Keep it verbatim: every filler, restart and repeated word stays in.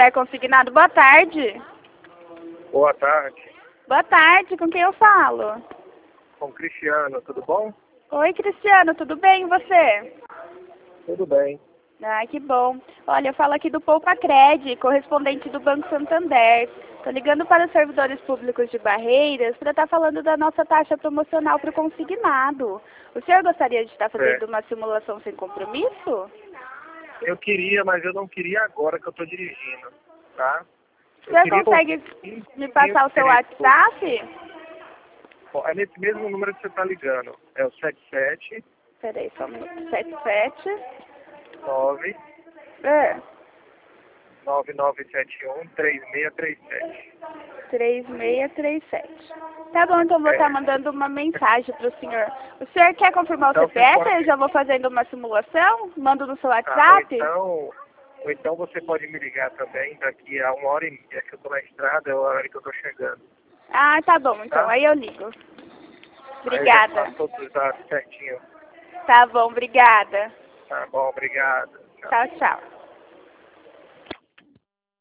Santander Consignado. Boa tarde. Boa tarde. Boa tarde, com quem eu falo? Com o Cristiano, tudo bom? Oi, Cristiano, tudo bem e você? Tudo bem. Ah, que bom. Olha, eu falo aqui do Poupa Cred, correspondente do Banco Santander. Estou ligando para os servidores públicos de Barreiras para estar falando da nossa taxa promocional para o consignado. O senhor gostaria de estar fazendo É. uma simulação sem compromisso? Eu queria, mas eu não queria agora que eu estou dirigindo, tá? O senhor consegue me passar o seu WhatsApp? Bom, é nesse mesmo número que você está ligando. É o sete sete Peraí, só um minuto. sete sete nove É. nove nove sete um três seis três sete. três seis três sete. Tá bom, então vou É. estar mandando uma mensagem para o senhor. O senhor quer confirmar Então, o C P F? você pode- Eu já vou fazendo uma simulação? Mando no seu Tá, ou, WhatsApp? então, ou então você pode me ligar também daqui a uma hora e meia, que eu estou na estrada, é a hora que eu estou chegando. Ah, tá bom, então. Tá? Aí eu ligo. Aí eu já Obrigada. faço todos os dados certinho. Tá bom, obrigada. Tá bom, obrigado. Tchau. Tchau, tchau.